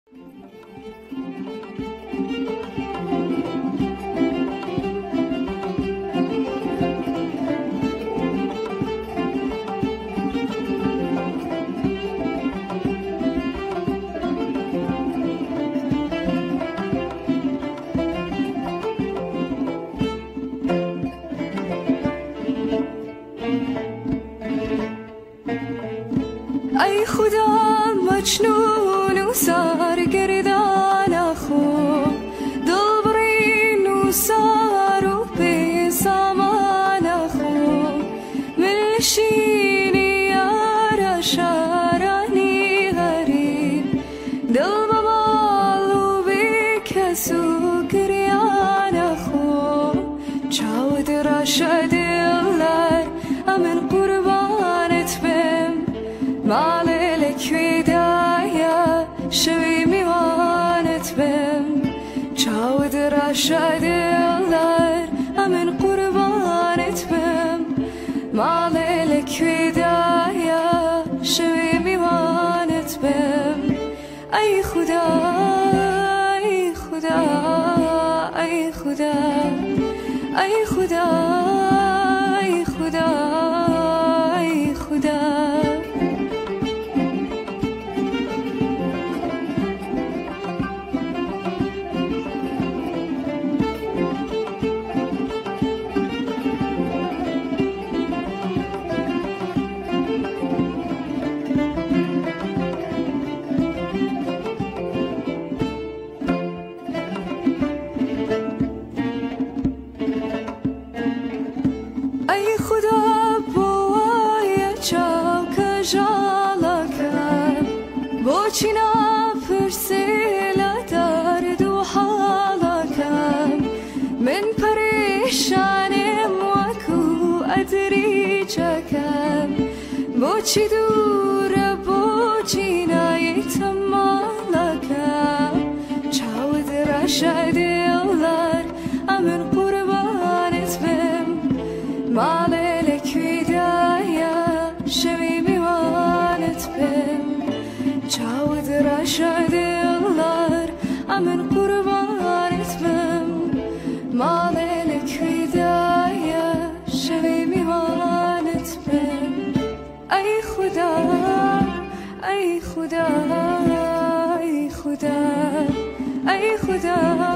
ای خدا مجنون و سرگردان خود دلبرین و سر و به زمان خود ملشینی یار شرانی غریب دل ببال و به کس و گریان خود چاود رشد دلر امن قربانت بم مالك ودايا شوي ميوانت بم چاود رشد دلر امن قربانت بم مالك ودايا شوي ميوانت بم ای خدا ای خدا ای خدا ای خدا ای خدا ای خدا بوچینا پرسیلا درد و حالکم من پریشانم وکو ادری چکم بوچی دور بوچینای تمالکم چاود رشد دلر امن قربانت بم مالک ودایا شوی میوانت بم چاود رشد دلر امن قربانت بم مالك ودايا شوي میوانت بم ای خدا ای خدا ای خدا ای خدا